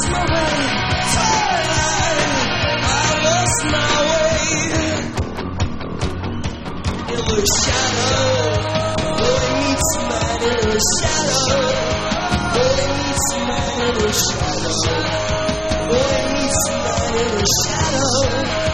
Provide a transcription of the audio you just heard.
my way. I lost my way. In the shadow, boy meets man in the shadow. Boy meets man in the shadow. Boy meets man in the shadow.